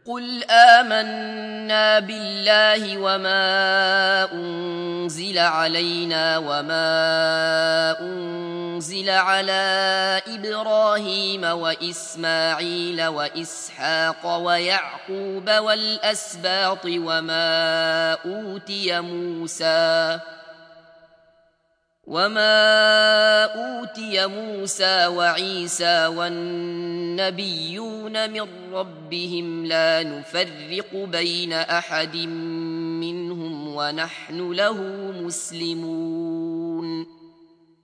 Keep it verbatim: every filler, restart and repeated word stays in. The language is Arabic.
قل آمنا بالله وما أنزل علينا وما أنزل على إبراهيم وإسماعيل وإسحاق ويعقوب والأسباط وما أوتي موسى وما أوتي موسى وعيسى والنبيون من ربهم لا نفرق بين أحد منهم ونحن له مسلمون